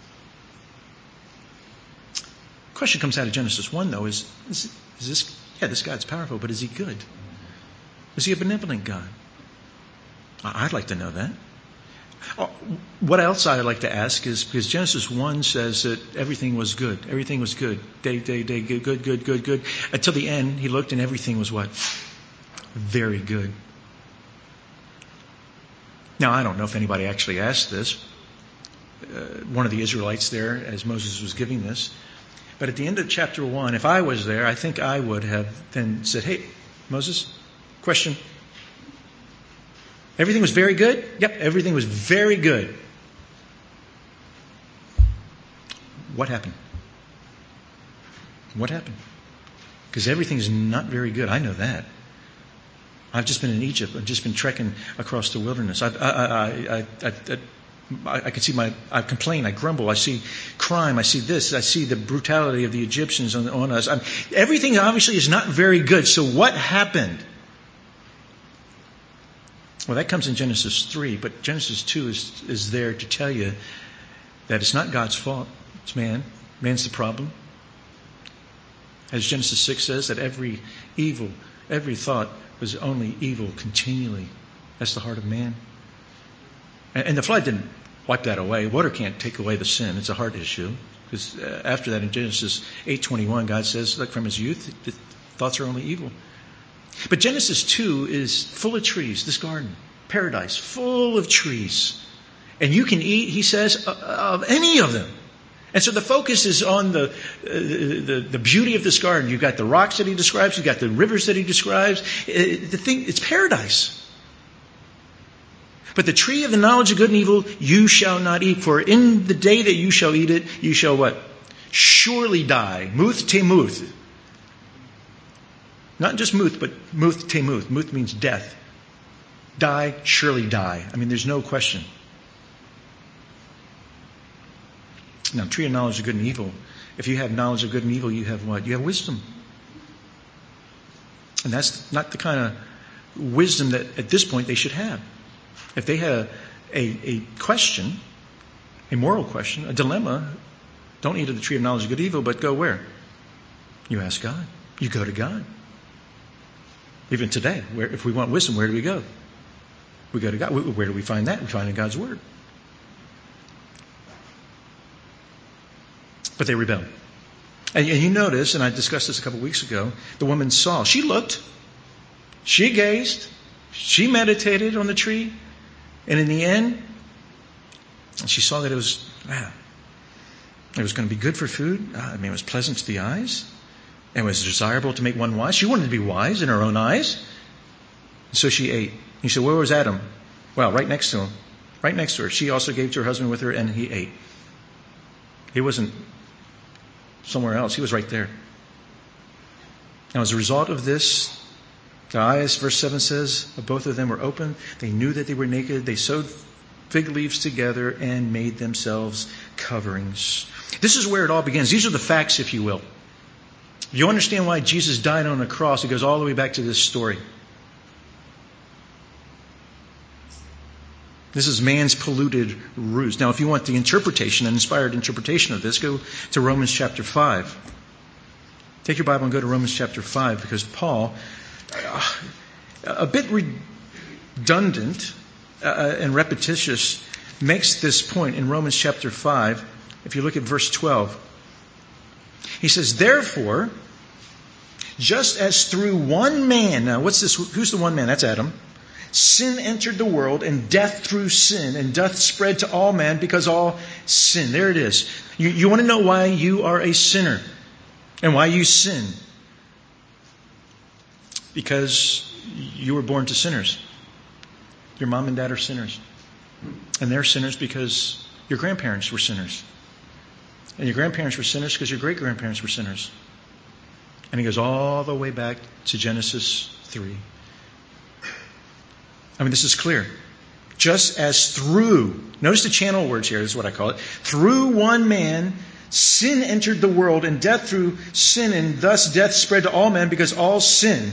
The question comes out of Genesis 1, though, is this... Yeah, this God's powerful, but is he good? Is he a benevolent God? I'd like to know that. What else I'd like to ask is, because Genesis 1 says that everything was good. Everything was good. Day, good. Until the end, he looked and everything was what? Very good. Now, I don't know if anybody actually asked this. One of the Israelites there, as Moses was giving this. But at the end of chapter 1, if I was there, I think I would have then said, hey, Moses, question. Everything was very good? Yep, everything was very good. What happened? What happened? Because everything's not very good. I know that. I've just been in Egypt. I've just been trekking across the wilderness. I can see I complain, I grumble, I see crime, I see this, I see the brutality of the Egyptians on us. Everything obviously is not very good. So what happened? Well, that comes in Genesis 3, but Genesis 2 is there to tell you that it's not God's fault. It's man. Man's the problem. As Genesis 6 says, that every thought was only evil continually. That's the heart of man. And the flood didn't wipe that away. Water can't take away the sin. It's a heart issue. Because after that in Genesis 8:21, God says, look, from his youth, the thoughts are only evil. But Genesis 2 is full of trees, this garden, paradise, full of trees. And you can eat, he says, of any of them. And so the focus is on the beauty of this garden. You've got the rocks that he describes, you've got the rivers that he describes. It's paradise. But the tree of the knowledge of good and evil you shall not eat, for in the day that you shall eat it, you shall what? Surely die. Muth temuth. Not just muth, but muth temuth. Muth means death. Die, surely die. I mean, there's no question. Now, tree of knowledge of good and evil. If you have knowledge of good and evil, you have what? You have wisdom. And that's not the kind of wisdom that at this point they should have. If they had a question, a moral question, a dilemma, don't eat of the tree of knowledge of good and evil, but go where? You ask God. You go to God. Even today, if we want wisdom, where do we go? We go to God. Where do we find that? We find it in God's Word. But they rebelled. And you notice, and I discussed this a couple weeks ago, the woman saw. She looked. She gazed. She meditated on the tree. And in the end, she saw that it was going to be good for food. It was pleasant to the eyes. It was desirable to make one wise. She wanted to be wise in her own eyes. So she ate. You said, where was Adam? Well, right next to him. Right next to her. She also gave to her husband with her, and he ate. He wasn't somewhere else. He was right there. Now, as a result of this, the eyes, verse 7 says, both of them were open. They knew that they were naked. They sewed fig leaves together and made themselves coverings. This is where it all begins. These are the facts, if you will. You understand why Jesus died on a cross. It goes all the way back to this story. This is man's polluted ruse. Now, if you want the interpretation, an inspired interpretation of this, go to Romans chapter 5. Take your Bible and go to Romans chapter 5, because Paul, a bit redundant and repetitious, makes this point in Romans chapter 5. If you look at verse 12, he says, therefore, just as through one man, now what's this? Who's the one man? That's Adam. Sin entered the world, and death through sin, and death spread to all men because all sin. There it is. You want to know why you are a sinner and why you sin? Because you were born to sinners. Your mom and dad are sinners. And they're sinners because your grandparents were sinners. And your grandparents were sinners because your great-grandparents were sinners. And he goes all the way back to Genesis 3. This is clear. Just as through, notice the channel words here, this is what I call it. Through one man, sin entered the world, and death through sin, and thus death spread to all men because all sin.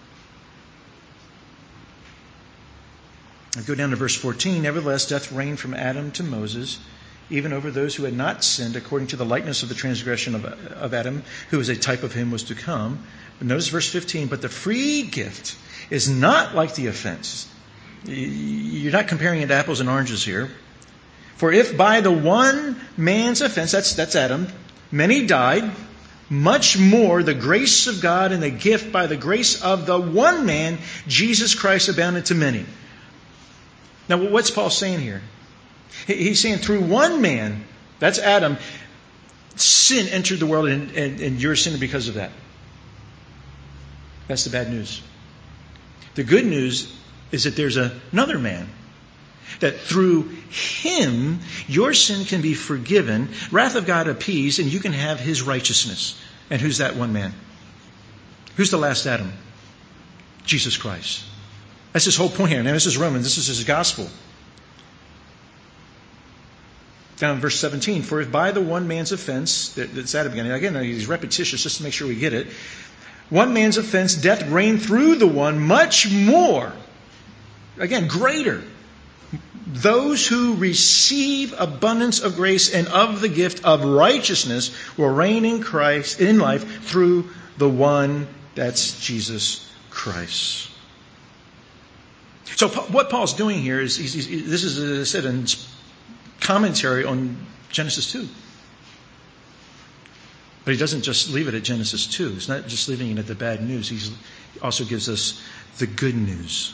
I go down to verse 14. Nevertheless, death reigned from Adam to Moses, even over those who had not sinned, according to the likeness of the transgression of Adam, who as a type of him was to come. But notice verse 15. But the free gift is not like the offense. You're not comparing it to apples and oranges here. For if by the one man's offense, that's Adam, many died, much more the grace of God and the gift by the grace of the one man, Jesus Christ, abounded to many. Now, what's Paul saying here? He's saying through one man, that's Adam, sin entered the world, and you're a sinner because of that. That's the bad news. The good news is that there's another man. That through him, your sin can be forgiven, wrath of God appeased, and you can have his righteousness. And who's that one man? Who's the last Adam? Jesus Christ. That's his whole point here. Now, this is Romans. This is his gospel. Down in verse 17, for if by the one man's offense, that's at the beginning, again, he's repetitious just to make sure we get it. One man's offense, death reigned through the one, much more, again, greater. Those who receive abundance of grace and of the gift of righteousness will reign in Christ, in life, through the one, that's Jesus Christ. So what Paul's doing here is, this is, as I said, in commentary on Genesis 2. But he doesn't just leave it at Genesis 2. He's not just leaving it at the bad news. He also gives us the good news.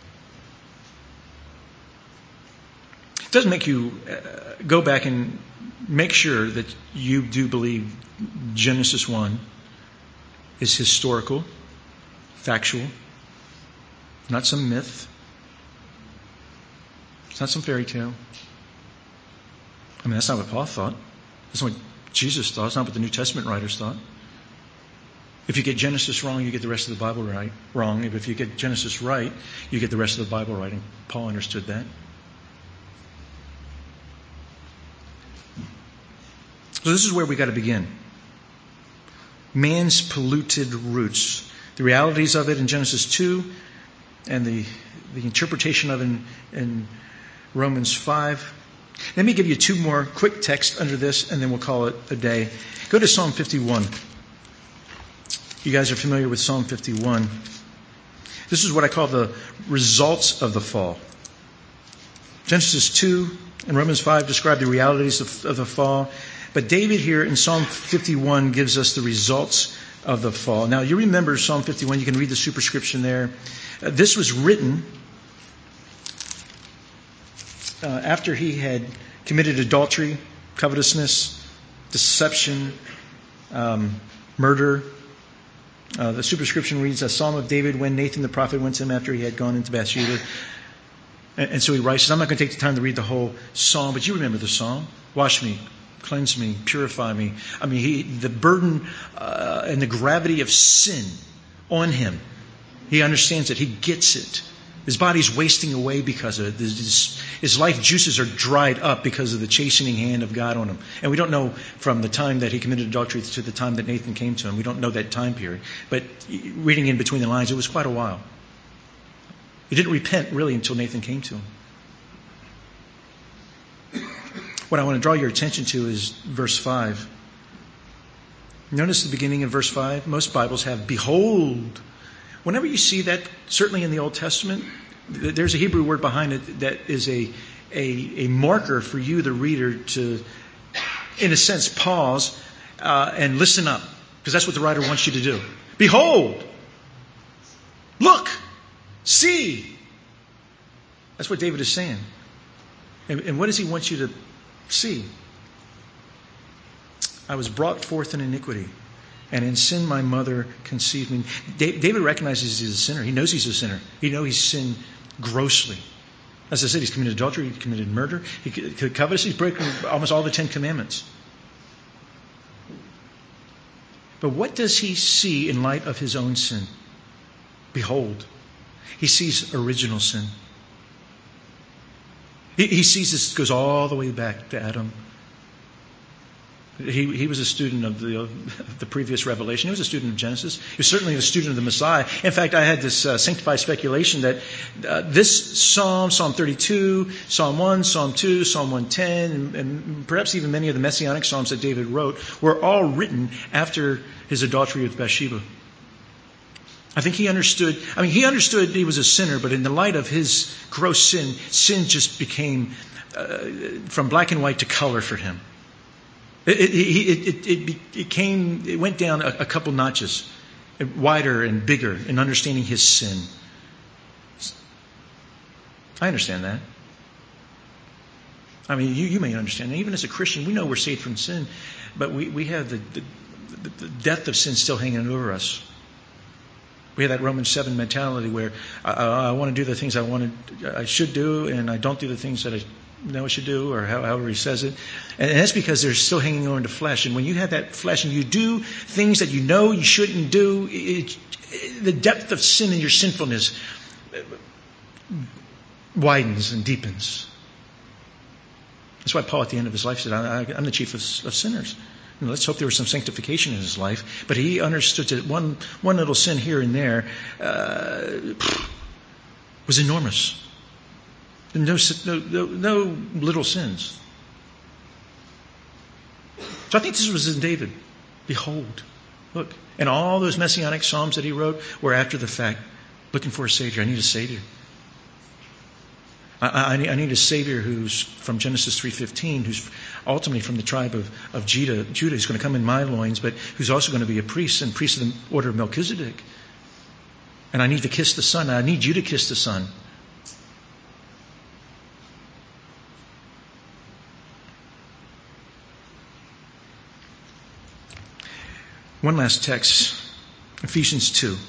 It doesn't make you go back and make sure that you do believe Genesis 1 is historical, factual, not some myth. It's not some fairy tale. I mean, that's not what Paul thought. That's not what Jesus thought. It's not what the New Testament writers thought. If you get Genesis wrong, you get the rest of the Bible right. Wrong. If you get Genesis right, you get the rest of the Bible right. And Paul understood that. So this is where we got to begin. Man's polluted roots. The realities of it in Genesis 2 and the interpretation of it in Romans 5. Let me give you two more quick texts under this, and then we'll call it a day. Go to Psalm 51. You guys are familiar with Psalm 51. This is what I call the results of the fall. Genesis 2 and Romans 5 describe the realities of the fall. But David here in Psalm 51 gives us the results of the fall. Now, you remember Psalm 51. You can read the superscription there. This was written after he had committed adultery, covetousness, deception, murder. The superscription reads, a psalm of David when Nathan the prophet went to him after he had gone into Bathsheba. And so he writes, I'm not going to take the time to read the whole psalm, but you remember the psalm. Wash me, cleanse me, purify me. I mean, the burden and the gravity of sin on him. He understands it. He gets it. His body's wasting away because of it. His life juices are dried up because of the chastening hand of God on him. And we don't know from the time that he committed adultery to the time that Nathan came to him. We don't know that time period. But reading in between the lines, it was quite a while. He didn't repent really until Nathan came to him. What I want to draw your attention to is verse 5. Notice the beginning of verse 5. Most Bibles have behold. Whenever you see that, certainly in the Old Testament, there's a Hebrew word behind it that is a marker for you, the reader, to, in a sense, pause and listen up. Because that's what the writer wants you to do. Behold! Look! See! That's what David is saying. And what does he want you to see? I was brought forth in iniquity, and in sin my mother conceived me. David recognizes he's a sinner. He knows he's a sinner. He knows he's sinned grossly. As I said, he's committed adultery, he committed murder, he committed covetous, he's broken almost all the 10 Commandments. But what does he see in light of his own sin? Behold, he sees original sin. He sees this goes all the way back to Adam. He was a student of the previous revelation. He was a student of Genesis. He was certainly a student of the Messiah. In fact, I had this sanctified speculation that this Psalm 32, Psalm 1, Psalm 2, Psalm 110, and perhaps even many of the Messianic Psalms that David wrote were all written after his adultery with Bathsheba. I think he understood he was a sinner, but in the light of his gross sin just became from black and white to color for him. It went down a couple notches, wider and bigger in understanding his sin. I understand that. I mean, you may understand that. Even as a Christian, we know we're saved from sin, but we have the death of sin still hanging over us. We have that Romans 7 mentality where I want to do the things I should do, and I don't do the things that I know I should do, or however he says it. And that's because they're still hanging on to flesh. And when you have that flesh and you do things that you know you shouldn't do, the depth of sin in your sinfulness widens and deepens. That's why Paul at the end of his life said, I'm the chief of sinners. Let's hope there was some sanctification in his life. But he understood that one little sin here and there was enormous. No little sins. So I think this was in David. Behold, look. And all those messianic psalms that he wrote were after the fact, looking for a Savior. I need a Savior. I need a Savior who's from Genesis 3:15, who's ultimately from the tribe of Judah, who's going to come in my loins, but who's also going to be a priest, and priest of the order of Melchizedek. And I need to kiss the Son. I need you to kiss the Son. One last text, Ephesians 2.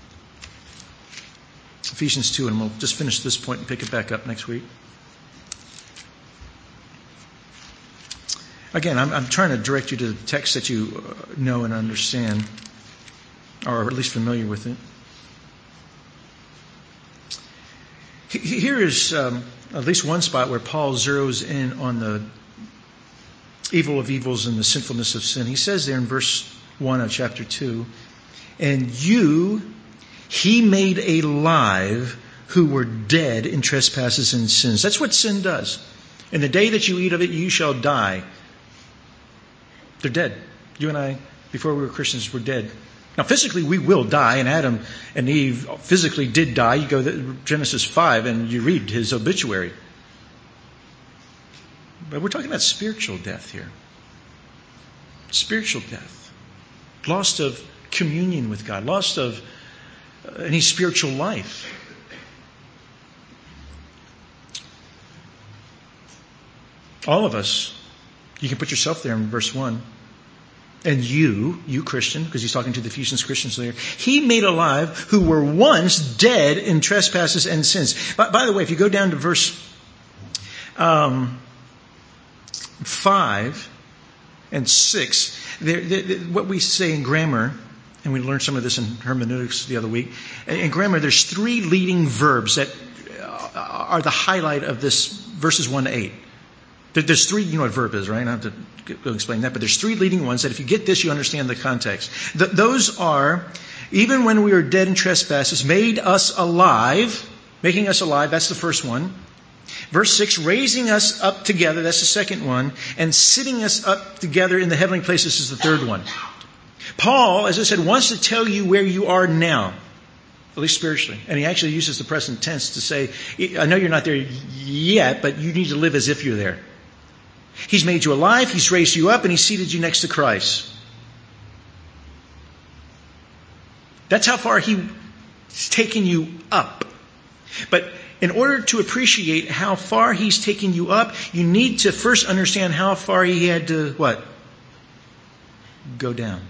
Ephesians 2, and we'll just finish this point and pick it back up next week. Again, I'm trying to direct you to the text that you know and understand, or at least familiar with it. Here is at least one spot where Paul zeroes in on the evil of evils and the sinfulness of sin. He says there in verse 1 of chapter 2, and you he made alive who were dead in trespasses and sins. That's what sin does. In the day that you eat of it, you shall die. They're dead. You and I, before we were Christians, were dead. Now, physically, we will die, and Adam and Eve physically did die. You go to Genesis 5 and you read his obituary. But we're talking about spiritual death here. Spiritual death. Lost of communion with God. Lost of any spiritual life. All of us, you can put yourself there in verse 1. And you Christian, because he's talking to the Ephesians Christians there, he made alive who were once dead in trespasses and sins. By the way, if you go down to verse 5 and 6, what we say in grammar, and we learned some of this in hermeneutics the other week. In grammar, there's 3 leading verbs that are the highlight of this verses 1 to 8. There's 3, you know what a verb is, right? I don't have to go explain that, but there's 3 leading ones that if you get this, you understand the context. Those are, even when we were dead in trespasses, made us alive, making us alive, that's the first one. Verse 6, raising us up together, that's the second one, and sitting us up together in the heavenly places is the third one. Paul, as I said, wants to tell you where you are now, at least spiritually. And he actually uses the present tense to say, I know you're not there yet, but you need to live as if you're there. He's made you alive, he's raised you up, and he's seated you next to Christ. That's how far he's taken you up. But in order to appreciate how far he's taken you up, you need to first understand how far he had to, what? Go down.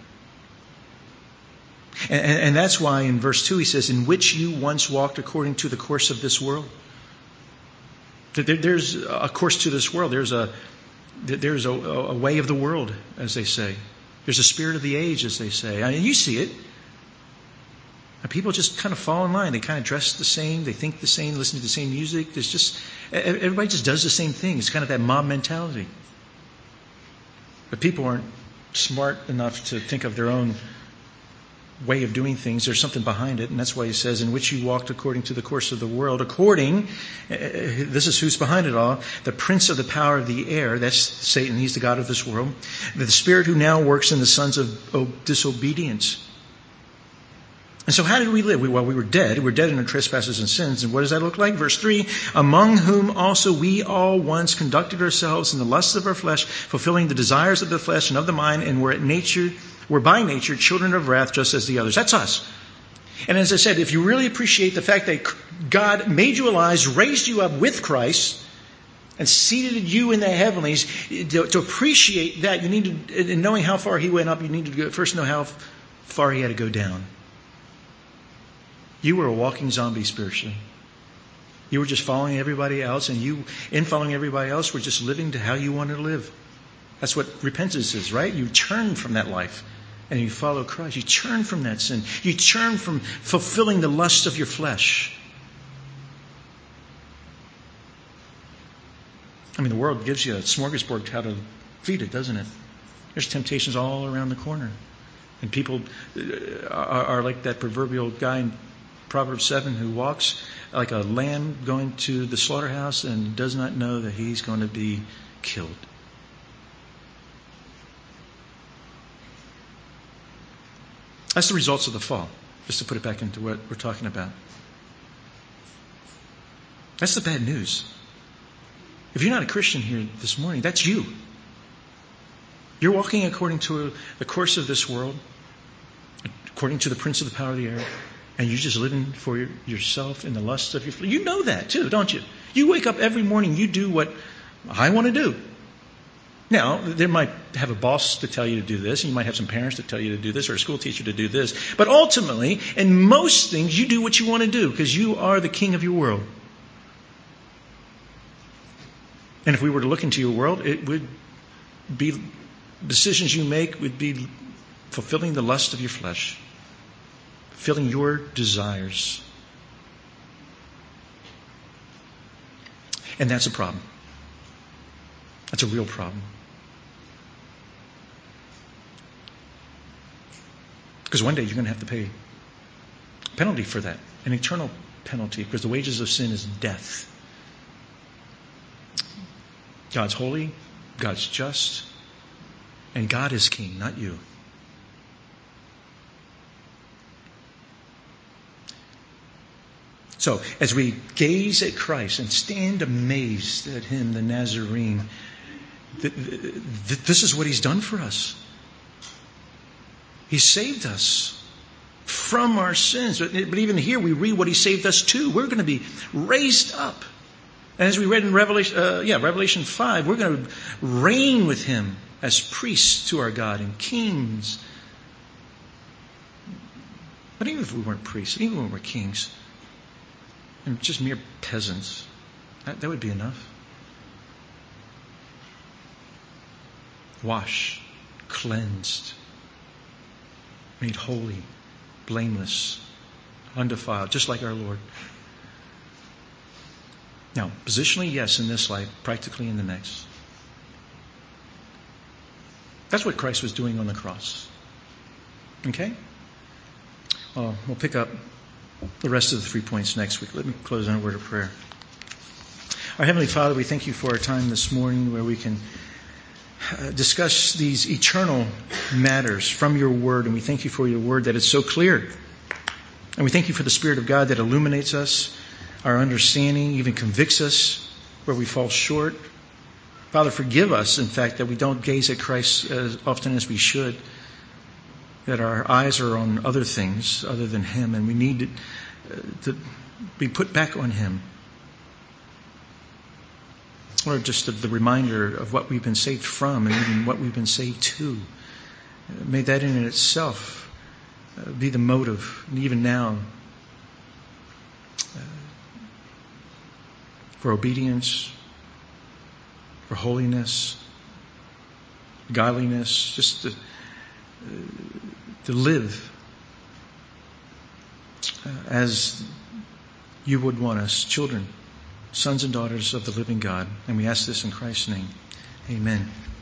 And that's why in verse 2 he says, in which you once walked according to the course of this world. There's a course to this world. There's a way of the world, as they say. There's a spirit of the age, as they say. I mean, you see it. And people just kind of fall in line. They kind of dress the same. They think the same, listen to the same music. Everybody just does the same thing. It's kind of that mob mentality. But people aren't smart enough to think of their own way of doing things. There's something behind it, and that's why he says, in which you walked according to the course of the world. According, this is who's behind it all, the prince of the power of the air, that's Satan, he's the god of this world, the spirit who now works in the sons of disobedience. And so how did we live? We were dead. We were dead in our trespasses and sins. And what does that look like? Verse 3, among whom also we all once conducted ourselves in the lusts of our flesh, fulfilling the desires of the flesh and of the mind, and were by nature children of wrath, just as the others. That's us. And as I said, if you really appreciate the fact that God made you alive, raised you up with Christ, and seated you in the heavenlies, to appreciate that, you need to, in knowing how far he went up, you need to first know how far he had to go down. You were a walking zombie spiritually. You were just following everybody else, and you, in following everybody else, were just living to how you wanted to live. That's what repentance is, right? You turn from that life and you follow Christ. You turn from that sin. You turn from fulfilling the lust of your flesh. I mean, the world gives you a smorgasbord how to feed it, doesn't it? There's temptations all around the corner. And people are like that proverbial guy in Proverbs 7 who walks like a lamb going to the slaughterhouse and does not know that he's going to be killed. That's the results of the fall, just to put it back into what we're talking about. That's the bad news. If you're not a Christian here this morning, that's you. You're walking according to the course of this world, according to the prince of the power of the air, and you're just living for yourself in the lusts of your flesh. You know that too, don't you? You wake up every morning, you do what I want to do. Now, there might have a boss to tell you to do this, and you might have some parents to tell you to do this, or a school teacher to do this. But ultimately, in most things, you do what you want to do, because you are the king of your world. And if we were to look into your world, it would be decisions you make would be fulfilling the lust of your flesh, fulfilling your desires. And that's a problem. That's a real problem. Because one day you're going to have to pay a penalty for that, an eternal penalty, because the wages of sin is death. God's holy, God's just, and God is king, not you. So, as we gaze at Christ and stand amazed at Him, the Nazarene, this is what He's done for us. He saved us from our sins. But even here we read what He saved us to. We're going to be raised up. And as we read in Revelation 5, we're going to reign with Him as priests to our God and kings. But even if we weren't priests, even when we're kings, and just mere peasants, that would be enough. Washed, cleansed, made holy, blameless, undefiled, just like our Lord. Now, positionally, yes, in this life, practically in the next. That's what Christ was doing on the cross. Okay? Well, we'll pick up the rest of the 3 points next week. Let me close in a word of prayer. Our Heavenly Father, we thank You for our time this morning where we can discuss these eternal matters from Your Word. And we thank You for Your Word that is so clear. And we thank You for the Spirit of God that illuminates us, our understanding, even convicts us where we fall short. Father, forgive us, in fact, that we don't gaze at Christ as often as we should, that our eyes are on other things other than Him, and we need to be put back on Him. Lord, just the reminder of what we've been saved from and even what we've been saved to. May that in itself be the motive, and even now, for obedience, for holiness, godliness, just to live as You would want us, children, sons and daughters of the living God. And we ask this in Christ's name. Amen.